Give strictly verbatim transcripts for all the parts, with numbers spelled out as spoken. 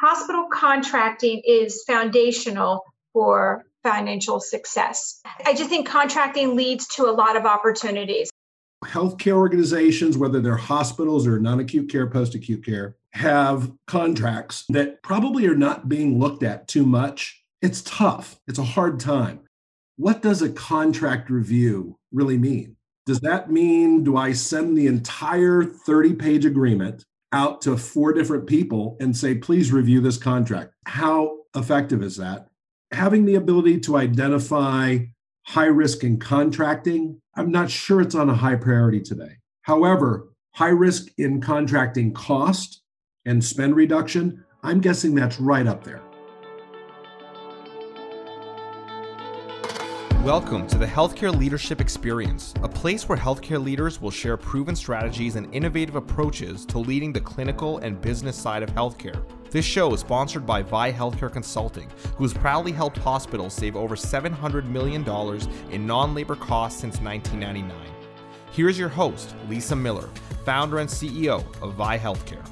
hospital contracting is foundational for financial success. I just think contracting leads to a lot of opportunities. Healthcare organizations, whether they're hospitals or non-acute care, post-acute care, have contracts that probably are not being looked at too much. It's tough. It's a hard time. What does a contract review really mean? Does that mean, do I send the entire thirty-page agreement out to four different people and say, please review this contract? How effective is that? Having the ability to identify high risk in contracting, I'm not sure it's on a high priority today. However, high risk in contracting cost and spend reduction, I'm guessing that's right up there. Welcome to the Healthcare Leadership Experience, a place where healthcare leaders will share proven strategies and innovative approaches to leading the clinical and business side of healthcare. This show is sponsored by Vi Healthcare Consulting, who has proudly helped hospitals save over seven hundred million dollars in non-labor costs since nineteen ninety-nine. Here's your host, Lisa Miller, founder and C E O of Vi Healthcare.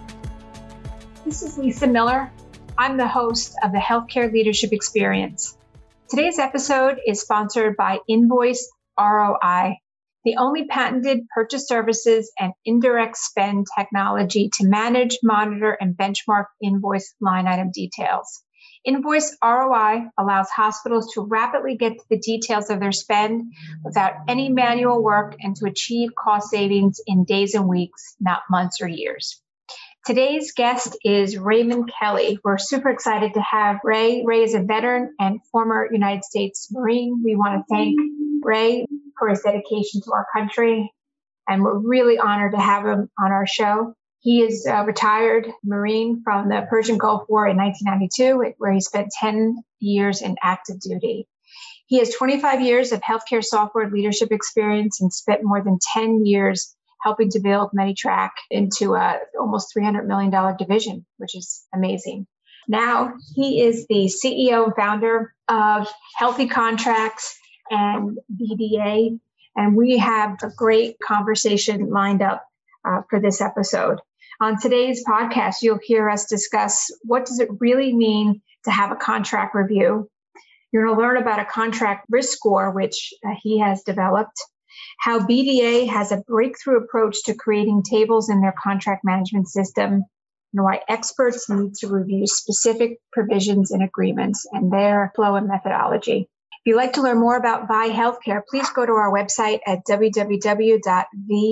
This is Lisa Miller. I'm the host of the Healthcare Leadership Experience. Today's episode is sponsored by Invoice R O I, the only patented purchase services and indirect spend technology to manage, monitor, and benchmark invoice line item details. Invoice R O I allows hospitals to rapidly get to the details of their spend without any manual work and to achieve cost savings in days and weeks, not months or years. Today's guest is Raymond Kelly. We're super excited to have Ray. Ray is a veteran and former United States Marine. We want to thank Ray for his dedication to our country, and we're really honored to have him on our show. He is a retired Marine from the Persian Gulf War in nineteen ninety-two, where he spent ten years in active duty. He has twenty-five years of healthcare software leadership experience and spent more than ten years helping to build MediTrack into a almost three hundred million dollars division, which is amazing. Now he is the C E O and founder of Healthy Contracts and B D A, and we have a great conversation lined up uh, for this episode. On today's podcast, you'll hear us discuss what does it really mean to have a contract review. You're going to learn about a contract risk score, which uh, he has developed, how B D A has a breakthrough approach to creating tables in their contract management system, and why experts need to review specific provisions in agreements and their flow and methodology. If you'd like to learn more about Vi Healthcare, please go to our website at w w w dot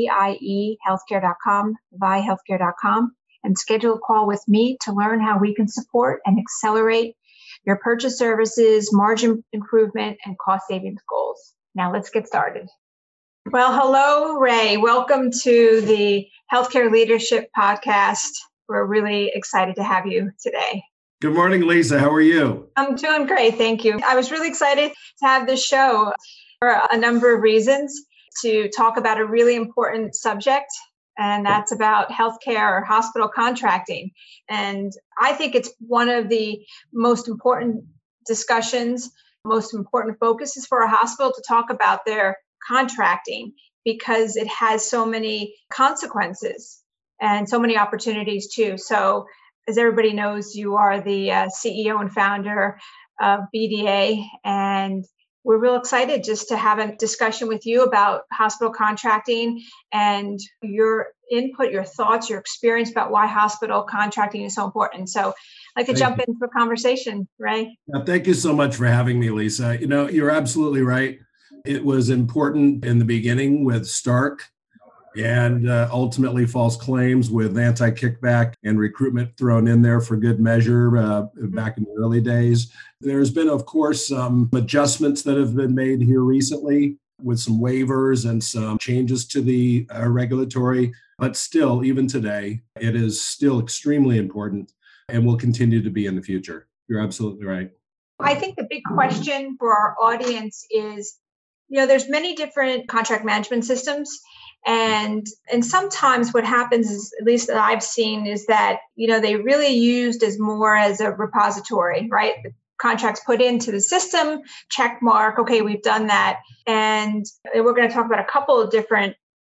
vie healthcare dot com, vi healthcare dot com, and schedule a call with me to learn how we can support and accelerate your purchase services, margin improvement, and cost savings goals. Now let's get started. Well, hello, Ray. Welcome to the Healthcare Leadership Podcast. We're really excited to have you today. Good morning, Lisa. How are you? I'm doing great. Thank you. I was really excited to have this show for a number of reasons, to talk about a really important subject, and that's about healthcare or hospital contracting. And I think it's one of the most important discussions, most important focuses for a hospital to talk about their contracting, because it has so many consequences and so many opportunities too. So as everybody knows, you are the uh, C E O and founder of B D A, and we're real excited just to have a discussion with you about hospital contracting and your input, your thoughts, your experience about why hospital contracting is so important. So I'd like to Thank jump you. into a conversation, Ray. Yeah, thank you so much for having me, Lisa. You know, you're absolutely right. It was important in the beginning with Stark and uh, ultimately false claims with anti-kickback and recruitment thrown in there for good measure uh, back in the early days. There's been, of course, some adjustments that have been made here recently with some waivers and some changes to the uh, regulatory. But still, even today, it is still extremely important and will continue to be in the future. You're absolutely right. I think the big question for our audience is, you know, there's many different contract management systems. And and sometimes what happens is, at least that I've seen, is that, you know, they really used as more as a repository, right? The contracts put into the system, check mark, okay, we've done that. And we're going to talk about a couple of different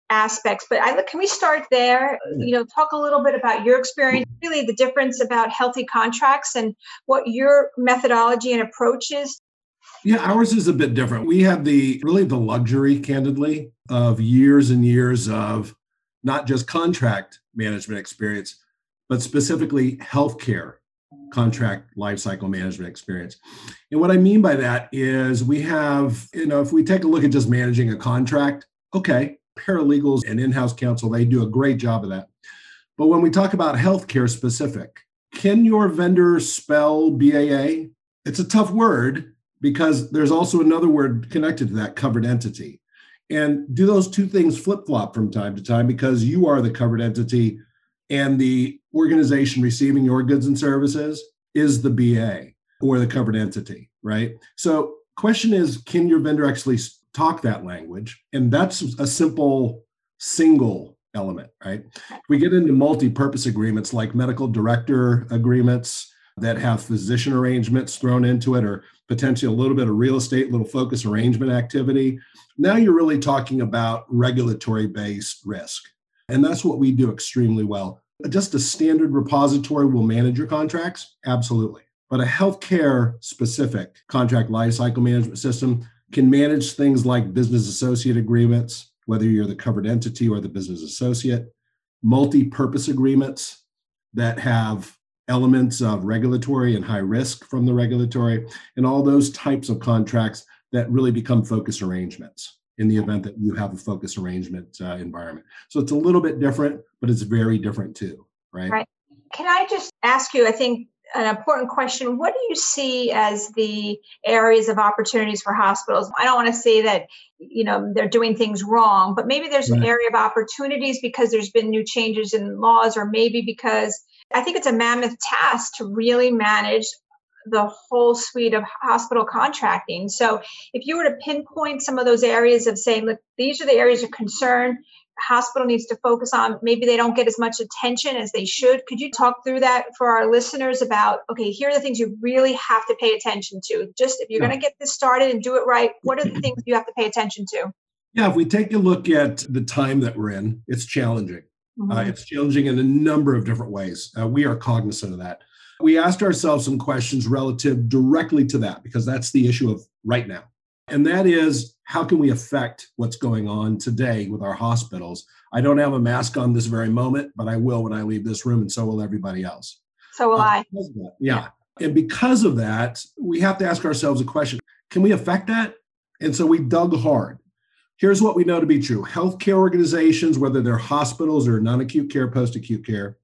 aspects, but I can we start there? You know, talk a little bit about your experience, really the difference about healthy contracts and what your methodology and approach is. Yeah, ours is a bit different. We have the really the luxury, candidly, of years and years of not just contract management experience, but specifically healthcare contract lifecycle management experience. And what I mean by that is we have, you know, if we take a look at just managing a contract, okay, paralegals and in-house counsel, they do a great job of that. But when we talk about healthcare specific, can your vendor spell B A A? It's a tough word because there's also another word connected to that, covered entity. And do those two things flip-flop from time to time because you are the covered entity and the organization receiving your goods and services is the B A or the covered entity, right? So question is, can your vendor actually talk that language? And that's a simple single element, right? We get into multi-purpose agreements like medical director agreements that have physician arrangements thrown into it, or potentially a little bit of real estate, little focus arrangement activity. Now you're really talking about regulatory-based risk. And that's what we do extremely well. Just a standard repository will manage your contracts? Absolutely. But a healthcare specific contract lifecycle management system can manage things like business associate agreements, whether you're the covered entity or the business associate, multi-purpose agreements that have elements of regulatory and high risk from the regulatory, and all those types of contracts that really become focus arrangements in the event that you have a focus arrangement uh, environment. So it's a little bit different, but it's very different too, right? Right. Can I just ask you, I think, an important question. What do you see as the areas of opportunities for hospitals? I don't want to say that, you know, they're doing things wrong, but maybe there's an Right. area of opportunities because there's been new changes in laws, or maybe because I think it's a mammoth task to really manage the whole suite of hospital contracting. So if you were to pinpoint some of those areas of saying, look, these are the areas of concern hospital needs to focus on, maybe they don't get as much attention as they should. Could you talk through that for our listeners about, okay, here are the things you really have to pay attention to. Just if you're Yeah. going to get this started and do it right, what are the things you have to pay attention to? Yeah, if we take a look at the time that we're in, it's challenging. Mm-hmm. Uh, it's challenging in a number of different ways. Uh, we are cognizant of that. We asked ourselves some questions relative directly to that, because that's the issue of right now. And that is, how can we affect what's going on today with our hospitals? I don't have a mask on this very moment, but I will when I leave this room, and so will everybody else. So will Uh, I. because of that, yeah. And because of that, we have to ask ourselves a question. Can we affect that? And so we dug hard. Here's what we know to be true. Healthcare organizations, whether they're hospitals or non-acute care, post-acute care,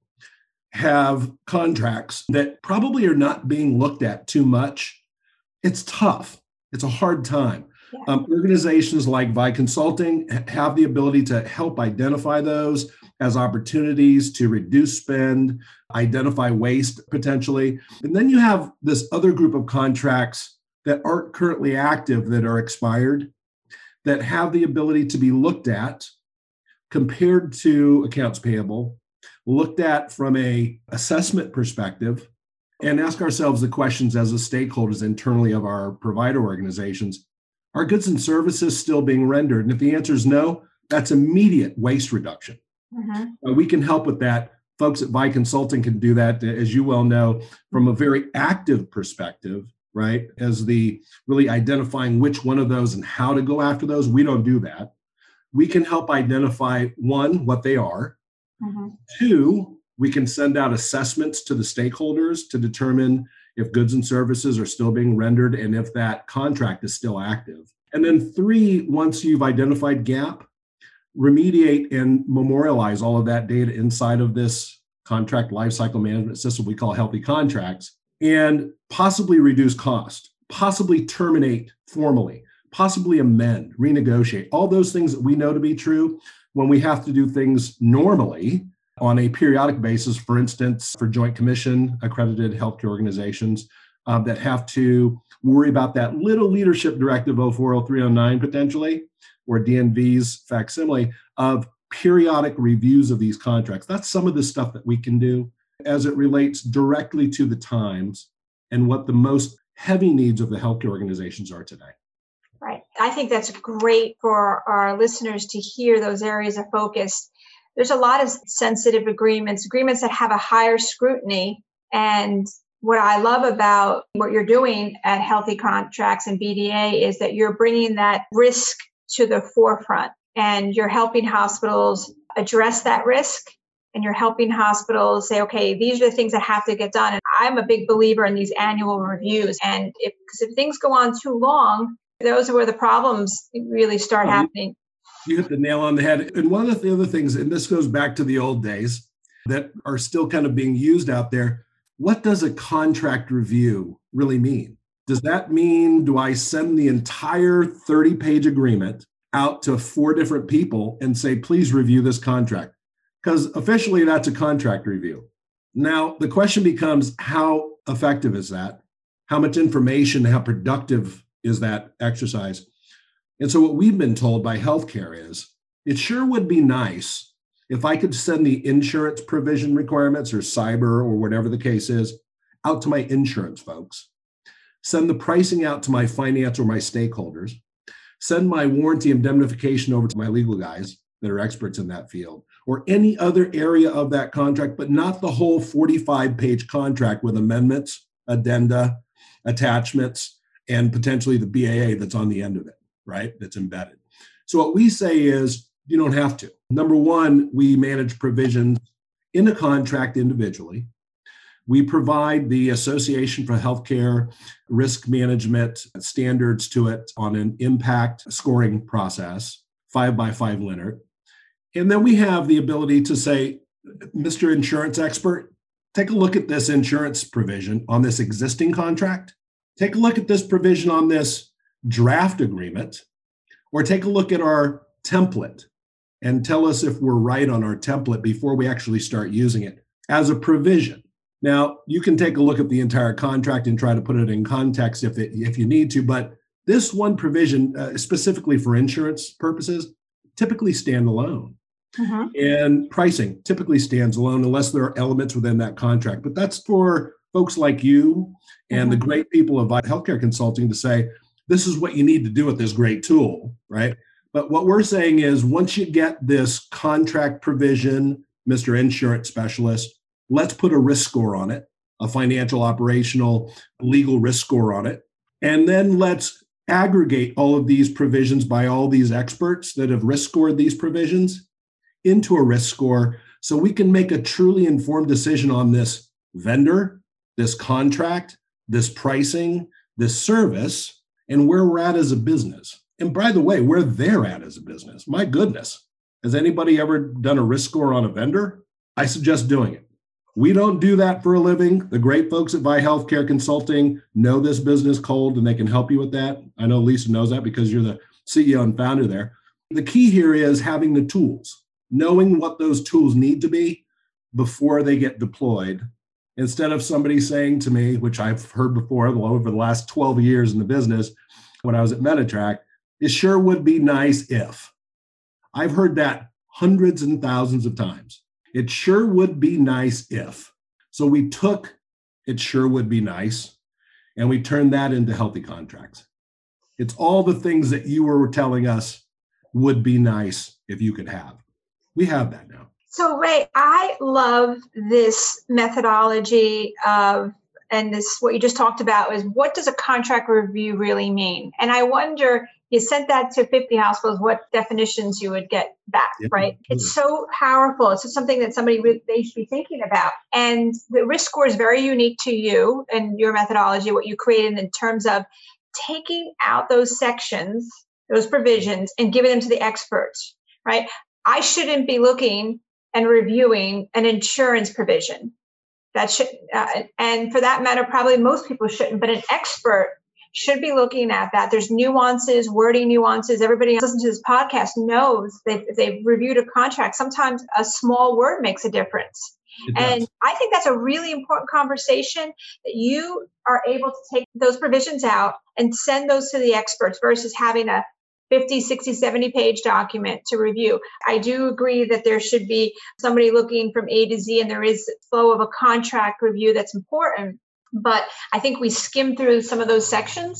have contracts that probably are not being looked at too much. It's tough. It's a hard time. Yeah. Um, organizations like Vi Consulting have the ability to help identify those as opportunities to reduce spend, identify waste potentially. And then you have this other group of contracts that aren't currently active, that are expired, that have the ability to be looked at, compared to accounts payable, looked at from a assessment perspective, and ask ourselves the questions as the stakeholders internally of our provider organizations. Are goods and services still being rendered? And if the answer is no, that's immediate waste reduction. Mm-hmm. Uh, we can help with that. Folks at Vi Consulting can do that, as you well know, from a very active perspective, right? As the really identifying which one of those and how to go after those. We don't do that. We can help identify, one, what they are. Mm-hmm. Two, we can send out assessments to the stakeholders to determine if goods and services are still being rendered and if that contract is still active. And then three, once you've identified gap, remediate and memorialize all of that data inside of this contract lifecycle management system we call Healthy Contracts, and possibly reduce cost, possibly terminate formally, possibly amend, renegotiate, all those things that we know to be true when we have to do things normally on a periodic basis, for instance, for Joint Commission accredited healthcare organizations uh, that have to worry about that little leadership directive oh four oh three oh nine potentially, or D N V's facsimile of periodic reviews of these contracts. That's some of the stuff that we can do as it relates directly to the times and what the most heavy needs of the healthcare organizations are today. Right. I think that's great for our listeners to hear those areas of focus. There's a lot of sensitive agreements, agreements that have a higher scrutiny. And what I love about what you're doing at Healthy Contracts and B D A is that you're bringing that risk to the forefront and you're helping hospitals address that risk. And you're helping hospitals say, okay, these are the things that have to get done. And I'm a big believer in these annual reviews. And if, because if things go on too long, those are where the problems really start well, happening. You hit the nail on the head. And one of the other things, and this goes back to the old days that are still kind of being used out there. What does a contract review really mean? Does that mean, do I send the entire thirty page agreement out to four different people and say, please review this contract? Because officially that's a contract review. Now, the question becomes, how effective is that? How much information, how productive is that exercise? And so what we've been told by healthcare is, it sure would be nice if I could send the insurance provision requirements or cyber or whatever the case is out to my insurance folks, send the pricing out to my finance or my stakeholders, send my warranty indemnification over to my legal guys that are experts in that field, or any other area of that contract, but not the whole forty-five page contract with amendments, addenda, attachments, and potentially the B A A that's on the end of it, right? That's embedded. So what we say is, you don't have to. Number one, we manage provisions in a contract individually. We provide the Association for Healthcare Risk Management standards to it on an impact scoring process, five by five linear. And then we have the ability to say, Mister Insurance Expert, take a look at this insurance provision on this existing contract. Take a look at this provision on this draft agreement, or take a look at our template and tell us if we're right on our template before we actually start using it as a provision. Now, you can take a look at the entire contract and try to put it in context if it, if you need to, but this one provision, uh, specifically for insurance purposes, typically stand alone. Mm-hmm. And pricing typically stands alone unless there are elements within that contract. But that's for folks like you and mm-hmm. the great people of healthcare consulting to say, this is what you need to do with this great tool, right? But what we're saying is, once you get this contract provision, Mister Insurance Specialist, let's put a risk score on it, a financial, operational, legal risk score on it. And then let's aggregate all of these provisions by all these experts that have risk scored these provisions into a risk score so we can make a truly informed decision on this vendor, this contract, this pricing, this service, and where we're at as a business. And by the way, where they're at as a business. My goodness, has anybody ever done a risk score on a vendor? I suggest doing it. We don't do that for a living. The great folks at Vi Healthcare Consulting know this business cold and they can help you with that. I know Lisa knows that because you're the C E O and founder there. The key here is having the tools. Knowing what those tools need to be before they get deployed, instead of somebody saying to me, which I've heard before over the last twelve years in the business, when I was at Meditrack, it sure would be nice if. I've heard that hundreds and thousands of times. It sure would be nice if. So we took it sure would be nice and we turned that into Healthy Contracts. It's all the things that you were telling us would be nice if you could have. We have that now. So, Ray, I love this methodology of, and this, what you just talked about is, what does a contract review really mean? And I wonder, you sent that to fifty hospitals, what definitions you would get back, yeah, right? Absolutely. It's so powerful. It's just something that somebody really, they should be thinking about. And the risk score is very unique to you and your methodology, what you created in terms of taking out those sections, those provisions, and giving them to the experts, right? I shouldn't be looking and reviewing an insurance provision. That should, uh, and for that matter, probably most people shouldn't, but an expert should be looking at that. There's nuances, wording nuances. Everybody else listening to this podcast knows that if they've reviewed a contract, sometimes a small word makes a difference. And I think that's a really important conversation, that you are able to take those provisions out and send those to the experts versus having a fifty, sixty, seventy page document to review. I do agree that there should be somebody looking from A to Z, and there is flow of a contract review that's important. But I think we skim through some of those sections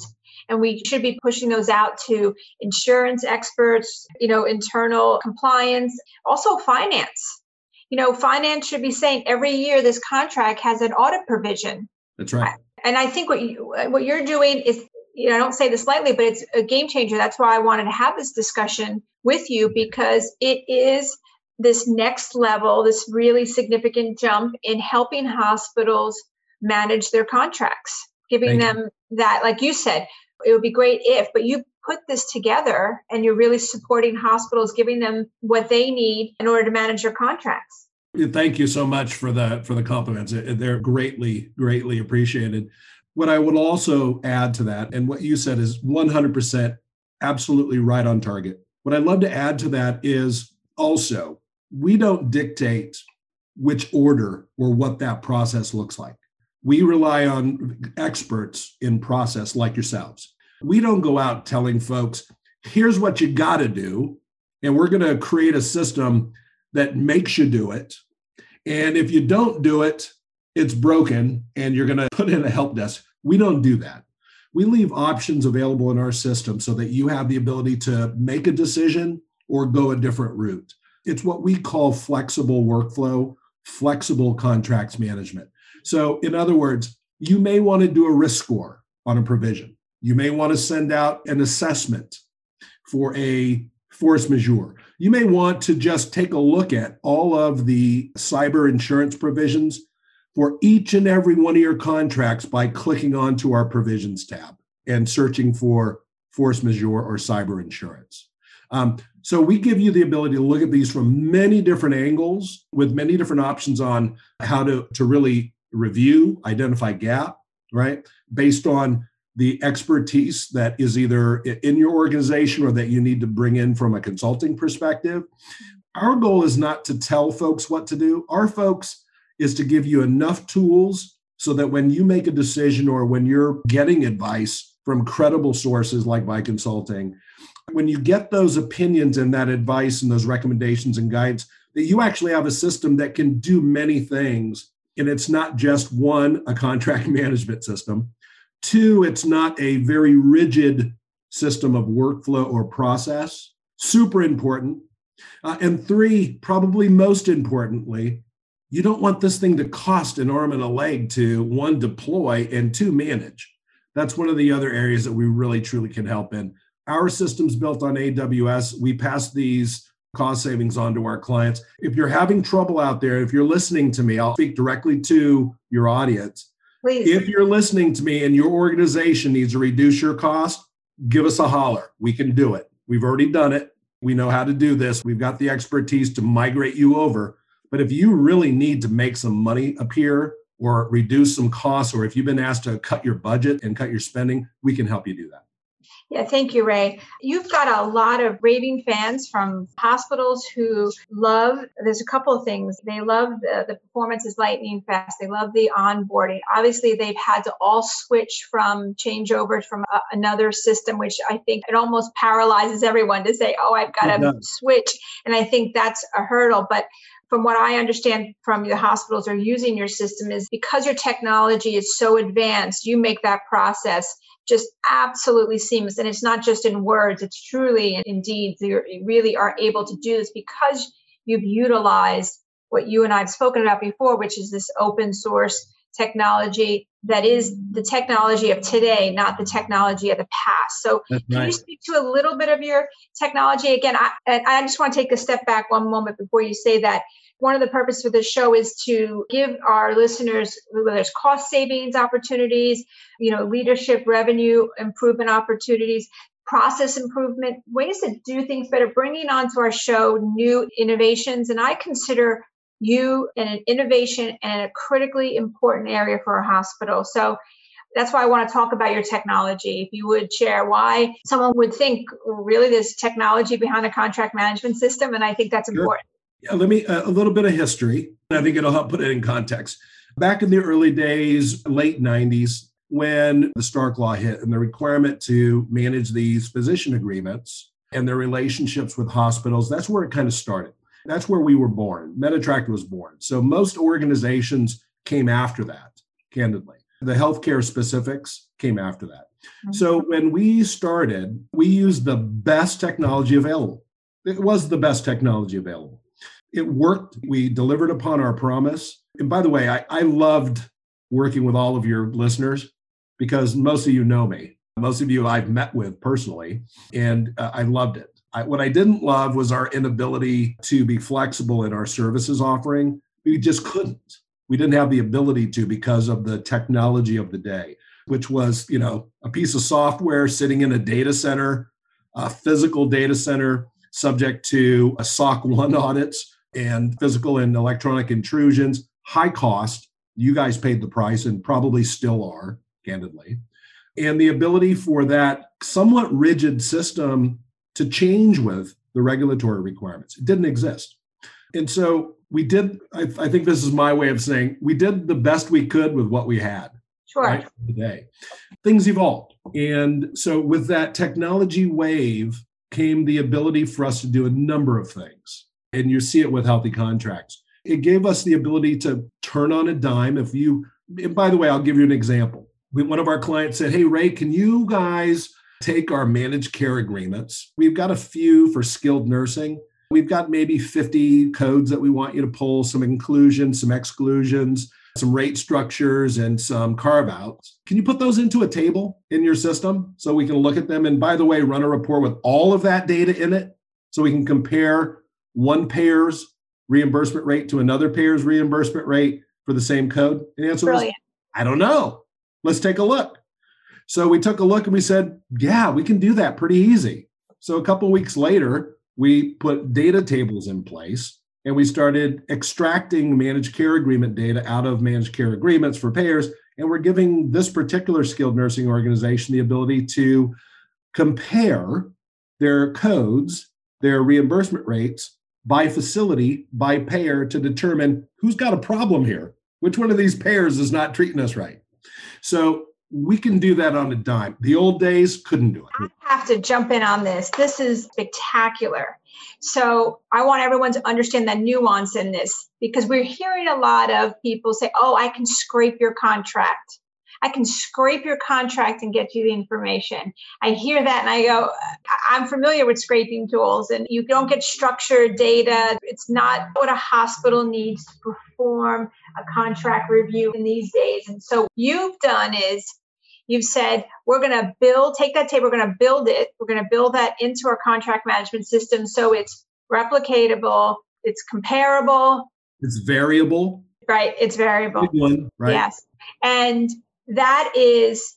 And we should be pushing those out to insurance experts, you know, internal compliance, also finance. You know, finance should be saying every year this contract has an audit provision. That's right. And I think what you, what you're doing is, you know, I don't say this lightly, but it's a game changer. That's why I wanted to have this discussion with you, because it is this next level, this really significant jump in helping hospitals manage their contracts, giving Thank them that, like you said, it would be great if, but you put this together and you're really supporting hospitals, giving them what they need in order to manage their contracts. Thank you so much for the for the compliments. They're greatly, greatly appreciated. What I would also add to that, and what you said is one hundred percent absolutely right on target. What I'd love to add to that is also, we don't dictate which order or what that process looks like. We rely on experts in process like yourselves. We don't go out telling folks, here's what you got to do, and we're going to create a system that makes you do it. And if you don't do it, it's broken and you're going to put in a help desk. We don't do that. We leave options available in our system so that you have the ability to make a decision or go a different route. It's what we call flexible workflow, flexible contracts management. So in other words, you may want to do a risk score on a provision. You may want to send out an assessment for a force majeure. You may want to just take a look at all of the cyber insurance provisions for each and every one of your contracts by clicking onto our provisions tab and searching for force majeure or cyber insurance. Um, so we give you the ability to look at these from many different angles with many different options on how to, to really review, identify gap, right? Based on the expertise that is either in your organization or that you need to bring in from a consulting perspective. Our goal is not to tell folks what to do. Our folks is to give you enough tools so that when you make a decision or when you're getting advice from credible sources like Vai Consulting, when you get those opinions and that advice and those recommendations and guides, that you actually have a system that can do many things. And it's not just one, a contract management system. Two, it's not a very rigid system of workflow or process. Super important. Uh, and three, probably most importantly, you don't want this thing to cost an arm and a leg to, one, deploy, and two, manage. That's one of the other areas that we really, truly can help in. Our system's built on A W S. We pass these cost savings on to our clients. If you're having trouble out there, if you're listening to me, I'll speak directly to your audience. Please. If you're listening to me and your organization needs to reduce your cost, give us a holler. We can do it. We've already done it. We know how to do this. We've got the expertise to migrate you over. But if you really need to make some money appear or reduce some costs, or if you've been asked to cut your budget and cut your spending, we can help you do that. Yeah, thank you, Ray. You've got a lot of raving fans from hospitals who love, there's a couple of things. They love the, the performance is lightning fast. They love the onboarding. Obviously, they've had to all switch from changeovers from a, another system, which I think it almost paralyzes everyone to say, oh, I've got to switch. And I think that's a hurdle. But from what I understand from the hospitals are using your system is because your technology is so advanced, you make that process just absolutely seamless. And it's not just in words, it's truly and indeed, you really are able to do this because you've utilized what you and I have spoken about before, which is this open source technology that is the technology of today, not the technology of the past. So That's can right. you speak to a little bit of your technology? Again, I, and I just want to take a step back one moment before you say that. One of the purposes for this show is to give our listeners, whether it's cost savings opportunities, you know, leadership, revenue improvement opportunities, process improvement, ways to do things better, bringing onto our show new innovations. And I consider you an innovation and a critically important area for a hospital. So that's why I want to talk about your technology. If you would share why someone would think, really, there's technology behind a contract management system. And I think that's important. Sure. Yeah, let me, uh, a little bit of history. I think it'll help put it in context. Back in the early days, late nineties, when the Stark Law hit and the requirement to manage these physician agreements and their relationships with hospitals, that's where it kind of started. That's where we were born. MediTract was born. So most organizations came after that, candidly. The healthcare specifics came after that. Mm-hmm. So when we started, we used the best technology available. It was the best technology available. It worked. We delivered upon our promise. And by the way, I, I loved working with all of your listeners because most of you know me. Most of you I've met with personally, and uh, I loved it. I, what I didn't love was our inability to be flexible in our services offering. We just couldn't. We didn't have the ability to because of the technology of the day, which was, you know, a piece of software sitting in a data center, a physical data center, subject to a S O C one audits and physical and electronic intrusions, high cost. You guys paid the price and probably still are, candidly. And the ability for that somewhat rigid system to change with the regulatory requirements. It didn't exist. And so we did, I, I think this is my way of saying, we did the best we could with what we had. Sure. Right, today. Things evolved. And so with that technology wave came the ability for us to do a number of things. And you see it with Healthy Contracts. It gave us the ability to turn on a dime. If you, and by the way, I'll give you an example. We, one of our clients said, hey, Ray, can you guys take our managed care agreements? We've got a few for skilled nursing. We've got maybe fifty codes that we want you to pull, some inclusions, some exclusions, some rate structures, and some carve-outs. Can you put those into a table in your system so we can look at them? And by the way, run a report with all of that data in it so we can compare one payer's reimbursement rate to another payer's reimbursement rate for the same code? And the answer was, I don't know. Let's take a look. So we took a look and we said, yeah, we can do that pretty easy. So a couple of weeks later, we put data tables in place and we started extracting managed care agreement data out of managed care agreements for payers. And we're giving this particular skilled nursing organization the ability to compare their codes, their reimbursement rates by facility, by payer to determine who's got a problem here. Which one of these payers is not treating us right? So we can do that on a dime. The old days couldn't do it. I have to jump in on this. This is spectacular. So I want everyone to understand the nuance in this because we're hearing a lot of people say, oh, I can scrape your contract. I can scrape your contract and get you the information. I hear that and I go, I'm familiar with scraping tools and you don't get structured data. It's not what a hospital needs to perform a contract review in these days. And so you've done is you've said, we're going to build, take that table, we're going to build it. We're going to build that into our contract management system. So it's replicatable, it's comparable. It's variable. Right. It's variable. Big one, right? Yes. And that is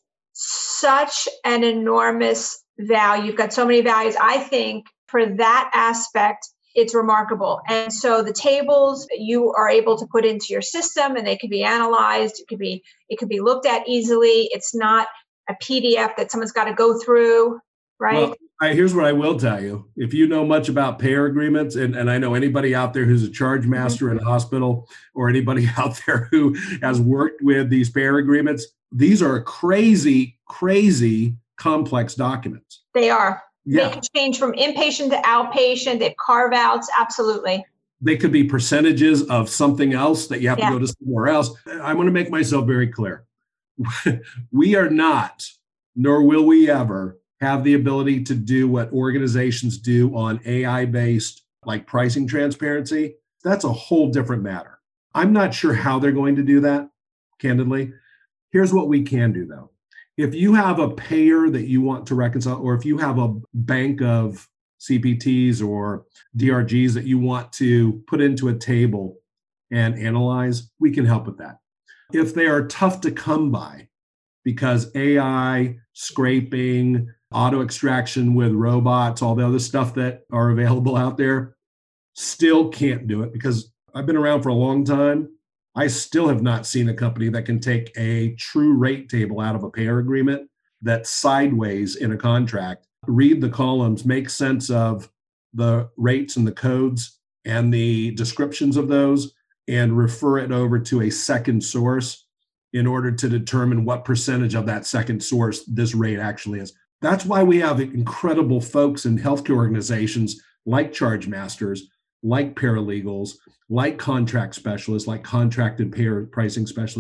such an enormous value. You've got so many values. I think for that aspect, it's remarkable. And so the tables you are able to put into your system and they can be analyzed. It could be, it could be looked at easily. It's not a P D F that someone's got to go through, right? Well, I, here's what I will tell you. If you know much about payer agreements, and, and I know anybody out there who's a charge master mm-hmm. in a hospital or anybody out there who has worked with these payer agreements, these are crazy, crazy complex documents. They are. Yeah. They can change from inpatient to outpatient. They have carve-outs. Absolutely. They could be percentages of something else that you have yeah. to go to somewhere else. I'm going to make myself very clear. We are not, nor will we ever, have the ability to do what organizations do on A I-based, like pricing transparency. That's a whole different matter. I'm not sure how they're going to do that, candidly. Here's what we can do, though. If you have a payer that you want to reconcile, or if you have a bank of C P Ts or D R Gs that you want to put into a table and analyze, we can help with that. If they are tough to come by because A I, scraping, auto extraction with robots, all the other stuff that are available out there, still can't do it because I've been around for a long time. I still have not seen a company that can take a true rate table out of a payer agreement that's sideways in a contract, read the columns, make sense of the rates and the codes and the descriptions of those, and refer it over to a second source in order to determine what percentage of that second source this rate actually is. That's why we have incredible folks in healthcare organizations like charge masters, like paralegals, like contract specialists, like contract and payer pricing specialists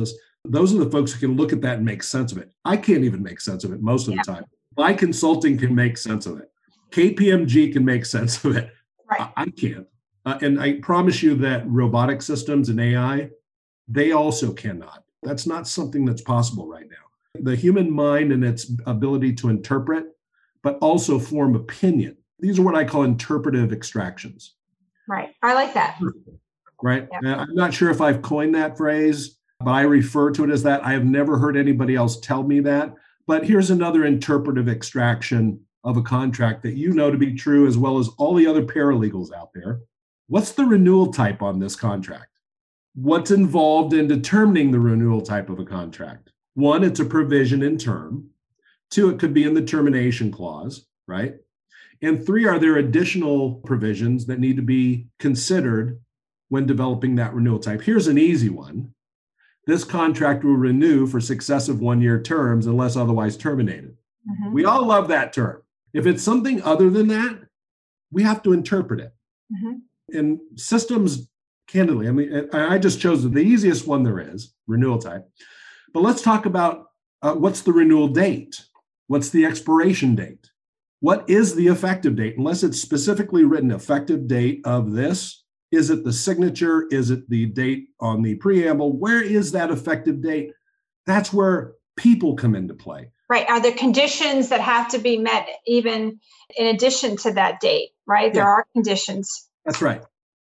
Those are the folks who can look at that and make sense of it. I can't even make sense of it most of Yeah. the time. My consulting can make sense of it. K P M G can make sense of it. Right. I, I can't. Uh, and I promise you that robotic systems and A I, they also cannot. That's not something that's possible right now. The human mind and its ability to interpret, but also form opinion. These are what I call interpretive extractions. Right. I like that. Right. Yeah. And I'm not sure if I've coined that phrase, but I refer to it as that. I have never heard anybody else tell me that. But here's another interpretive extraction of a contract that you know to be true, as well as all the other paralegals out there. What's the renewal type on this contract? What's involved in determining the renewal type of a contract? One, it's a provision in term. Two, it could be in the termination clause, right? And three, are there additional provisions that need to be considered when developing that renewal type? Here's an easy one. This contract will renew for successive one-year terms unless otherwise terminated. Mhm. We all love that term. If it's something other than that, we have to interpret it. Mhm. And systems, candidly, I mean, I just chose the easiest one there is, renewal type. But let's talk about uh, what's the renewal date? What's the expiration date? What is the effective date? Unless it's specifically written effective date of this, is it the signature? Is it the date on the preamble? Where is that effective date? That's where people come into play. Right. Are there conditions that have to be met even in addition to that date, right? There Yeah. are conditions. That's right.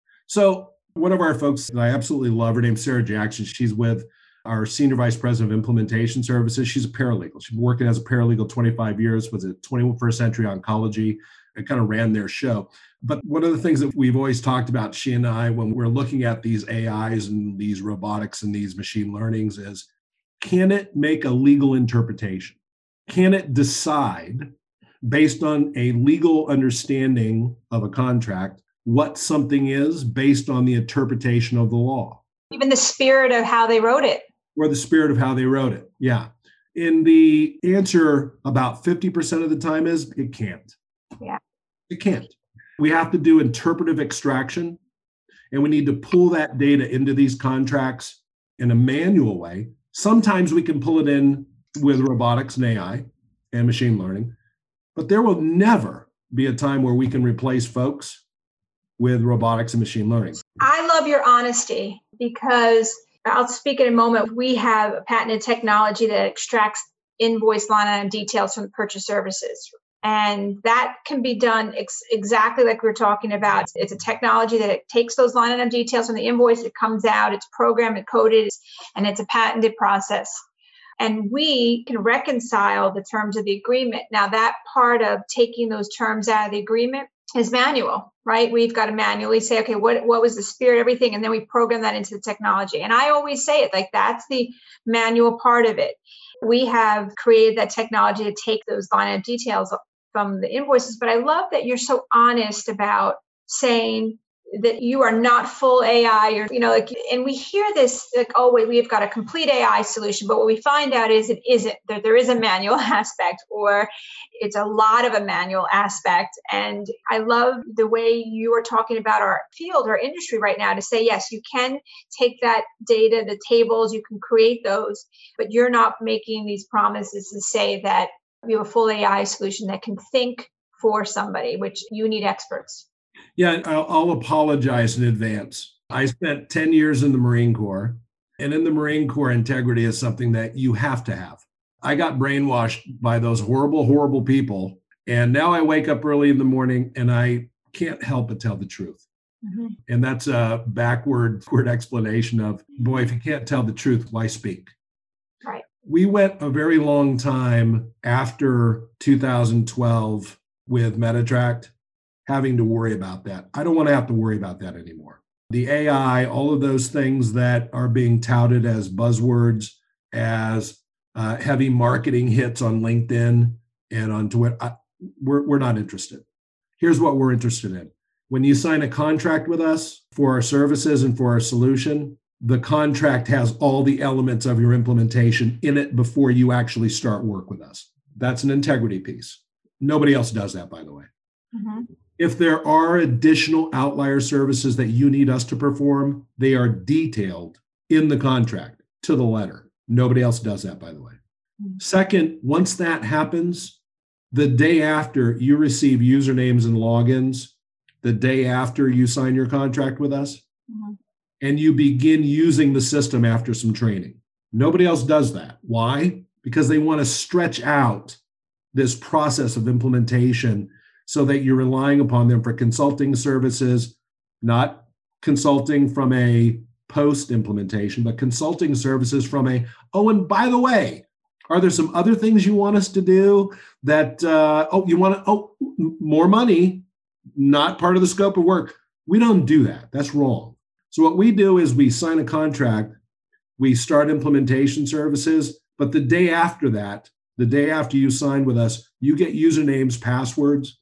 So one of our folks that I absolutely love, her name's Sarah Jackson. She's with our Senior Vice President of Implementation Services. She's a paralegal. She's been working as a paralegal twenty-five years, was at twenty-first Century Oncology, and kind of ran their show. But one of the things that we've always talked about, she and I, when we're looking at these A Is and these robotics and these machine learnings is, can it make a legal interpretation? Can it decide, based on a legal understanding of a contract, what something is based on the interpretation of the law? Even the spirit of how they wrote it. Or the spirit of how they wrote it. Yeah. And the answer about fifty percent of the time is it can't. Yeah. It can't. We have to do interpretive extraction, and we need to pull that data into these contracts in a manual way. Sometimes we can pull it in with robotics and A I and machine learning, but there will never be a time where we can replace folks with robotics and machine learning. I love your honesty because I'll speak in a moment. We have a patented technology that extracts invoice line item details from the purchase services. And that can be done ex- exactly like we we're talking about. It's a technology that it takes those line item details from the invoice, it comes out, it's programmed and coded, and it's a patented process. And we can reconcile the terms of the agreement. Now, that part of taking those terms out of the agreement is manual, right? We've got to manually say, okay, what, what was the spirit, everything, and then we program that into the technology. And I always say it, like that's the manual part of it. We have created that technology to take those line item details from the invoices, but I love that you're so honest about saying that you are not full A I, or, you know, like, and we hear this, like, oh, wait, we've got a complete A I solution, but what we find out is it isn't, that there is a manual aspect, or it's a lot of a manual aspect. And I love the way you are talking about our field, our industry right now, to say, yes, you can take that data, the tables, you can create those, but you're not making these promises to say that you have a full A I solution that can think for somebody, which you need experts. Yeah, I'll, I'll apologize in advance. I spent ten years in the Marine Corps, and in the Marine Corps, integrity is something that you have to have. I got brainwashed by those horrible, horrible people, and now I wake up early in the morning and I can't help but tell the truth. Mm-hmm. And that's a backward, backward explanation of, boy, if you can't tell the truth, why speak? Right. We went a very long time after two thousand twelve with Metatract having to worry about that. I don't want to have to worry about that anymore. The A I, all of those things that are being touted as buzzwords, as uh, heavy marketing hits on LinkedIn and on Twitter, I, we're, we're not interested. Here's what we're interested in. When you sign a contract with us for our services and for our solution, the contract has all the elements of your implementation in it before you actually start work with us. That's an integrity piece. Nobody else does that, by the way. Mm-hmm. If there are additional outlier services that you need us to perform, they are detailed in the contract to the letter. Nobody else does that, by the way. Mm-hmm. Second, once that happens, the day after you receive usernames and logins, the day after you sign your contract with us, mm-hmm. and you begin using the system after some training. Nobody else does that. Why? Because they want to stretch out this process of implementation so that you're relying upon them for consulting services, not consulting from a post-implementation, but consulting services from a, oh, and by the way, are there some other things you want us to do that, uh, oh, you want to, oh, more money, not part of the scope of work. We don't do that. That's wrong. So what we do is we sign a contract, we start implementation services, but the day after that, the day after you sign with us, you get usernames, passwords,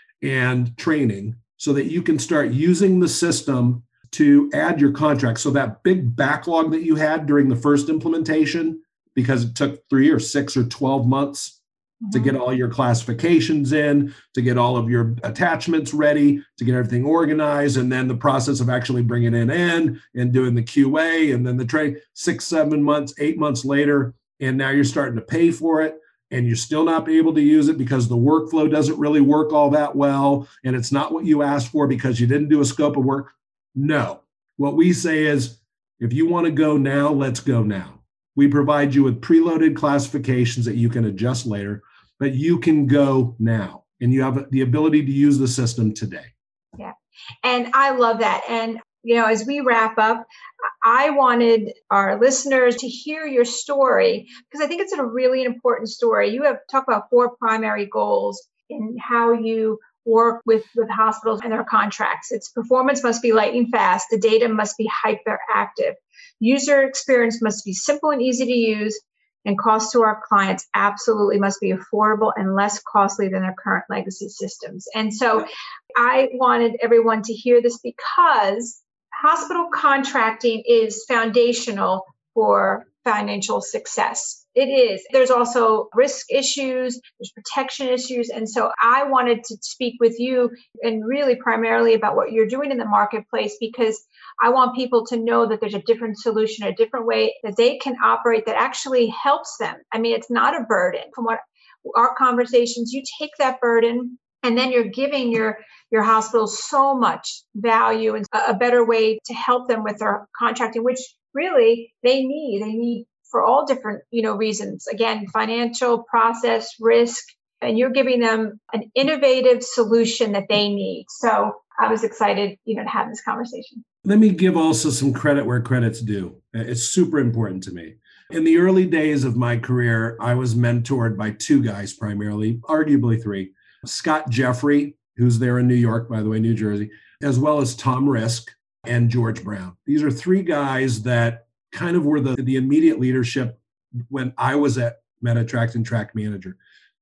and training so that you can start using the system to add your contract. So that big backlog that you had during the first implementation, because it took three or six or twelve months mm-hmm. to get all your classifications in, to get all of your attachments ready, to get everything organized, and then the process of actually bringing it in and doing the Q A, and then the trade, six, seven months, eight months later, and now you're starting to pay for it, and you're still not able to use it because the workflow doesn't really work all that well, and it's not what you asked for because you didn't do a scope of work. No. What we say is, if you want to go now, let's go now. We provide you with preloaded classifications that you can adjust later, but you can go now, and you have the ability to use the system today. Yeah. And I love that. And, you know, as we wrap up, I wanted our listeners to hear your story because I think it's a really important story. You have talked about four primary goals in how you work with, with hospitals and their contracts. Its performance must be lightning fast. The data must be hyperactive. User experience must be simple and easy to use, and cost to our clients absolutely must be affordable and less costly than their current legacy systems. And so I wanted everyone to hear this because hospital contracting is foundational for financial success. It is. There's also risk issues, there's protection issues. And so I wanted to speak with you and really primarily about what you're doing in the marketplace, because I want people to know that there's a different solution, a different way that they can operate that actually helps them. I mean, it's not a burden. From what our conversations, you take that burden and then you're giving your, your hospital so much value and a better way to help them with their contracting, which really they need. They need for all different, you know, reasons. Again, financial, process, risk, and you're giving them an innovative solution that they need. So I was excited, you know, to have this conversation. Let me give also some credit where credit's due. It's super important to me. In the early days of my career, I was mentored by two guys primarily, arguably three. Scott Jeffrey, who's there in New York, by the way, New Jersey, as well as Tom Risk and George Brown. These are three guys that kind of were the, the immediate leadership when I was at MediTract and Track Manager.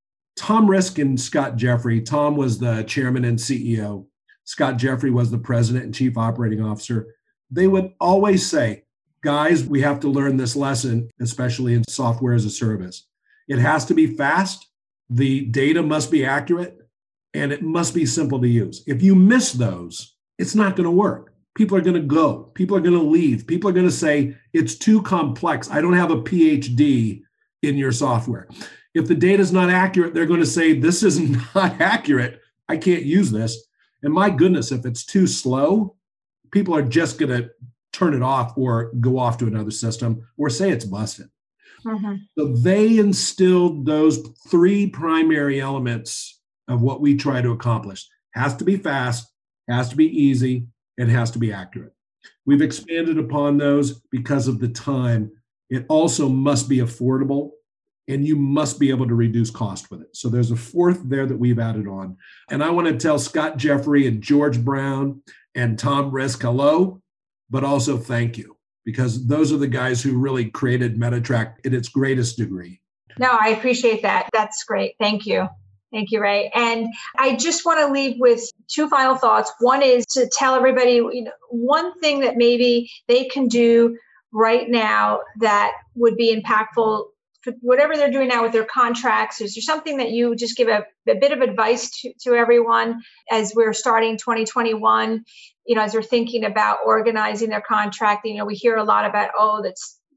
Tom Risk and Scott Jeffrey, Tom was the chairman and C E O. Scott Jeffrey was the president and chief operating officer. They would always say, guys, we have to learn this lesson, especially in software as a service. It has to be fast. The data must be accurate, and it must be simple to use. If you miss those, it's not going to work. People are going to go. People are going to leave. People are going to say, it's too complex. I don't have a P H D in your software. If the data is not accurate, they're going to say, this is not accurate. I can't use this. And my goodness, if it's too slow, people are just going to turn it off or go off to another system or say it's busted. Mm-hmm. So they instilled those three primary elements of what we try to accomplish. Has to be fast, has to be easy, it has to be accurate. We've expanded upon those because of the time. It also must be affordable, and you must be able to reduce cost with it. So there's a fourth there that we've added on. And I want to tell Scott Jeffrey and George Brown and Tom Risk hello, but also thank you, because those are the guys who really created MediTract in its greatest degree. No, I appreciate that. That's great. Thank you. Thank you, Ray. And I just want to leave with two final thoughts. One is to tell everybody, you know, one thing that maybe they can do right now that would be impactful for whatever they're doing now with their contracts. Is there something that you just give a, a bit of advice to, to everyone as we're starting twenty twenty-one, you know, as they're thinking about organizing their contracting? You know, we hear a lot about, oh, that's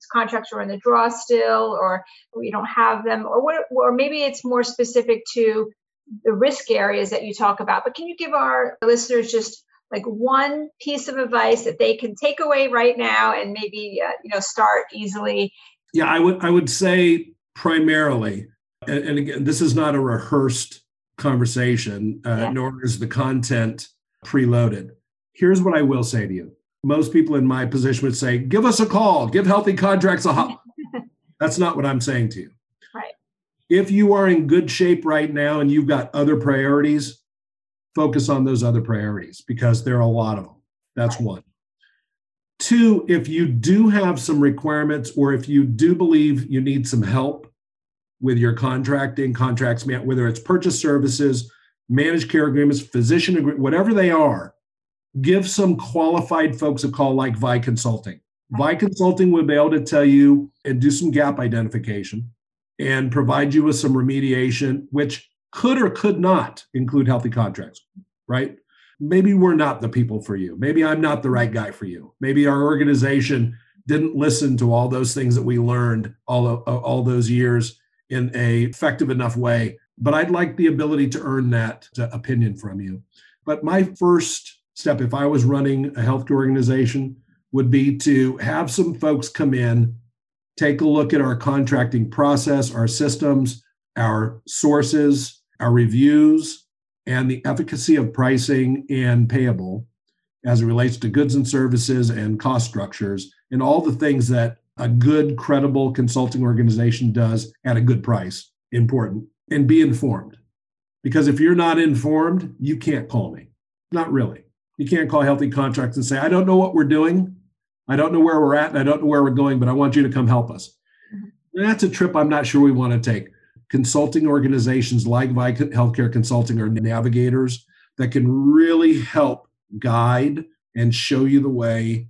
contracts are in the draw still, or we don't have them, or what, or maybe it's more specific to the risk areas that you talk about. But can you give our listeners just like one piece of advice that they can take away right now and maybe uh, you know start easily? Yeah, I would I would say primarily, and, and again, this is not a rehearsed conversation, uh, yeah. nor is the content preloaded. Here's what I will say to you. Most people in my position would say, give us a call, give Healthy Contracts a call. That's not what I'm saying to you. Right. If you are in good shape right now and you've got other priorities, focus on those other priorities because there are a lot of them. That's right. One. Two, if you do have some requirements or if you do believe you need some help with your contracting, contracts, whether it's purchase services, managed care agreements, physician agreement, whatever they are, give some qualified folks a call like Vi Consulting. Vi Consulting will be able to tell you and do some gap identification and provide you with some remediation, which could or could not include Healthy Contracts, right? Maybe we're not the people for you. Maybe I'm not the right guy for you. Maybe our organization didn't listen to all those things that we learned all, all those years in a effective enough way. But I'd like the ability to earn that opinion from you. But my first step, if I was running a healthcare organization, would be to have some folks come in, take a look at our contracting process, our systems, our sources, our reviews, and the efficacy of pricing and payable as it relates to goods and services and cost structures and all the things that a good, credible consulting organization does at a good price. Important. And be informed. Because if you're not informed, you can't call me. Not really. You can't call Healthy Contracts and say, I don't know what we're doing. I don't know where we're at, and I don't know where we're going, but I want you to come help us. Mm-hmm. And that's a trip I'm not sure we want to take. Consulting organizations like Vi Healthcare Consulting are navigators that can really help guide and show you the way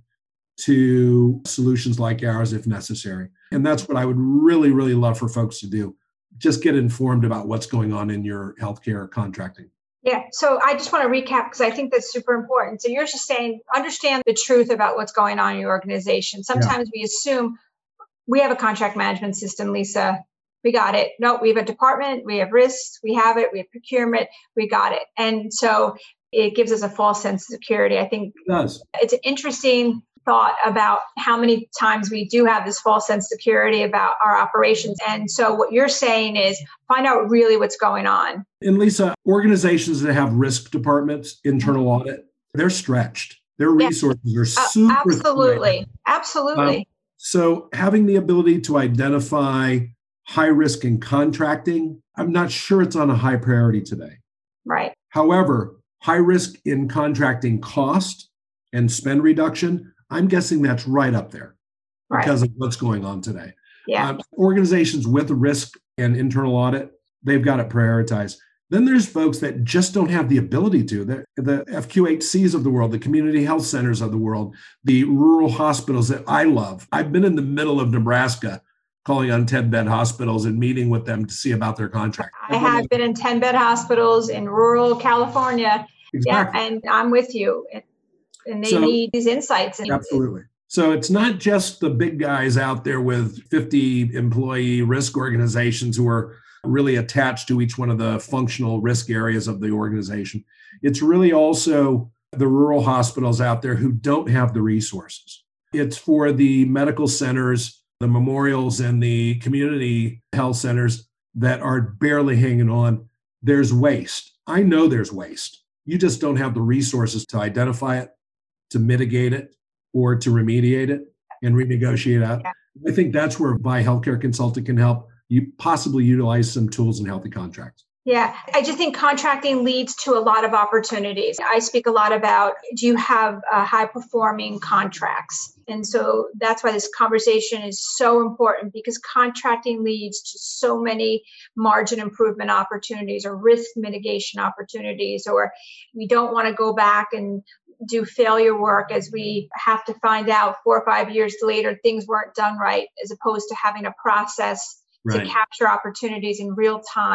to solutions like ours if necessary. And that's what I would really, really love for folks to do. Just get informed about what's going on in your healthcare contracting. Yeah. So I just want to recap because I think that's super important. So you're just saying, understand the truth about what's going on in your organization. Sometimes yeah. we assume we have a contract management system, Lisa. We got it. No, we have a department. We have risks. We have it. We have procurement. We got it. And so it gives us a false sense of security. I think it does. It's an interesting thought about how many times we do have this false sense of security about our operations. And so what you're saying is find out really what's going on. And Lisa, organizations that have risk departments, internal audit, they're stretched. Their resources yeah. are super uh, Absolutely. Stretched. Absolutely. Um, so having the ability to identify high risk in contracting, I'm not sure it's on a high priority today. Right. However, high risk in contracting cost and spend reduction, I'm guessing that's right up there right. because of what's going on today. Yeah. Um, organizations with risk and internal audit, they've got it prioritized. Then there's folks that just don't have the ability to. The, the F Q H Cs of the world, the community health centers of the world, the rural hospitals that I love. I've been in the middle of Nebraska calling on ten-bed hospitals and meeting with them to see about their contract. I have been in ten-bed hospitals in rural California. Exactly. Yeah, and I'm with you. And they so, need these insights. Absolutely. So it's not just the big guys out there with fifty employee risk organizations who are really attached to each one of the functional risk areas of the organization. It's really also the rural hospitals out there who don't have the resources. It's for the medical centers, the memorials, and the community health centers that are barely hanging on. There's waste. I know there's waste. You just don't have the resources to identify it, to mitigate it, or to remediate it and renegotiate out. Yeah. I think that's where Vi Healthcare Consulting can help you possibly utilize some tools in Healthy Contracts. Yeah, I just think contracting leads to a lot of opportunities. I speak a lot about, do you have uh, high performing contracts? And so that's why this conversation is so important, because contracting leads to so many margin improvement opportunities or risk mitigation opportunities, or we don't want to go back and do failure work as we have to find out four or five years later things weren't done right, as opposed to having a process right. to capture opportunities in real time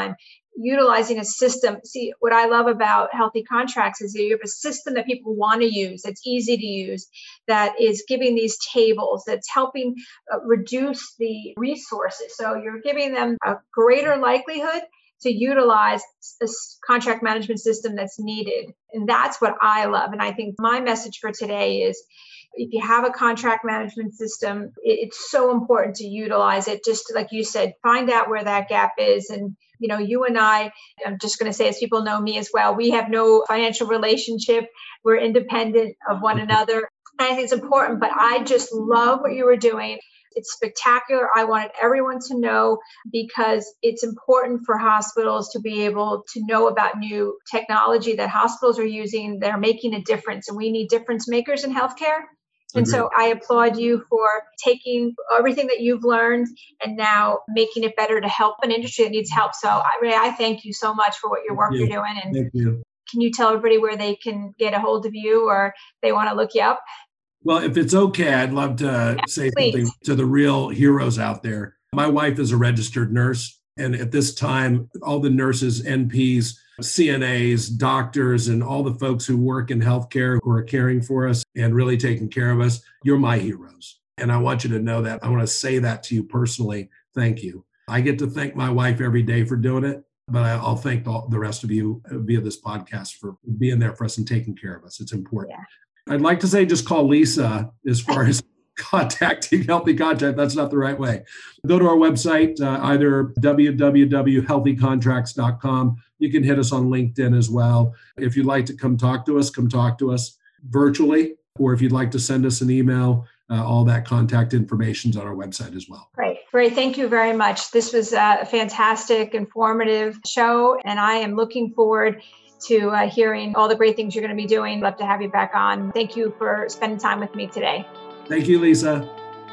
utilizing a system. See, what I love about Healthy Contracts is that you have a system that people want to use, that's easy to use, that is giving these tables, that's helping uh, reduce the resources. So you're giving them a greater likelihood to utilize this contract management system that's needed. And that's what I love. And I think my message for today is, if you have a contract management system, it's so important to utilize it. Just like you said, find out where that gap is. And, you know, you and I, I'm just going to say, as people know me as well, we have no financial relationship. We're independent of one another. And I think it's important, but I just love what you were doing. It's spectacular. I wanted everyone to know, because it's important for hospitals to be able to know about new technology that hospitals are using. They're making a difference, and we need difference makers in healthcare. And Agreed. so I applaud you for taking everything that you've learned and now making it better to help an industry that needs help. So I really, I thank you so much for what your work Thank you. you're doing. And Thank you. Can you tell everybody where they can get a hold of you, or they want to look you up? Well, if it's okay, I'd love to Yeah, say please. something to the real heroes out there. My wife is a registered nurse. And at this time, all the nurses, N Ps, C N As, doctors, and all the folks who work in healthcare who are caring for us and really taking care of us, you're my heroes. And I want you to know that. I want to say that to you personally. Thank you. I get to thank my wife every day for doing it, but I'll thank all the rest of you via this podcast for being there for us and taking care of us. It's important. Yeah. I'd like to say just call Lisa as far as contacting Healthy Contract. That's not the right way. Go to our website, uh, either w w w dot healthy contracts dot com. You can hit us on LinkedIn as well. If you'd like to come talk to us, come talk to us virtually, or if you'd like to send us an email, uh, all that contact information is on our website as well. Great. Great. Thank you very much. This was a fantastic, informative show, and I am looking forward to uh, hearing all the great things you're going to be doing. Love to have you back on. Thank you for spending time with me today. Thank you, Lisa.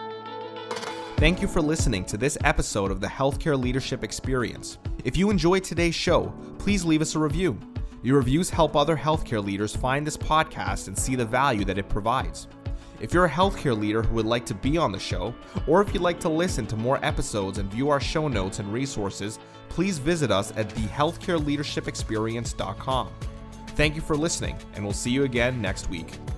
Thank you for listening to this episode of the Healthcare Leadership Experience. If you enjoyed today's show, please leave us a review. Your reviews help other healthcare leaders find this podcast and see the value that it provides. If you're a healthcare leader who would like to be on the show, or if you'd like to listen to more episodes and view our show notes and resources, please visit us at the healthcare leadership experience dot com. Thank you for listening, and we'll see you again next week.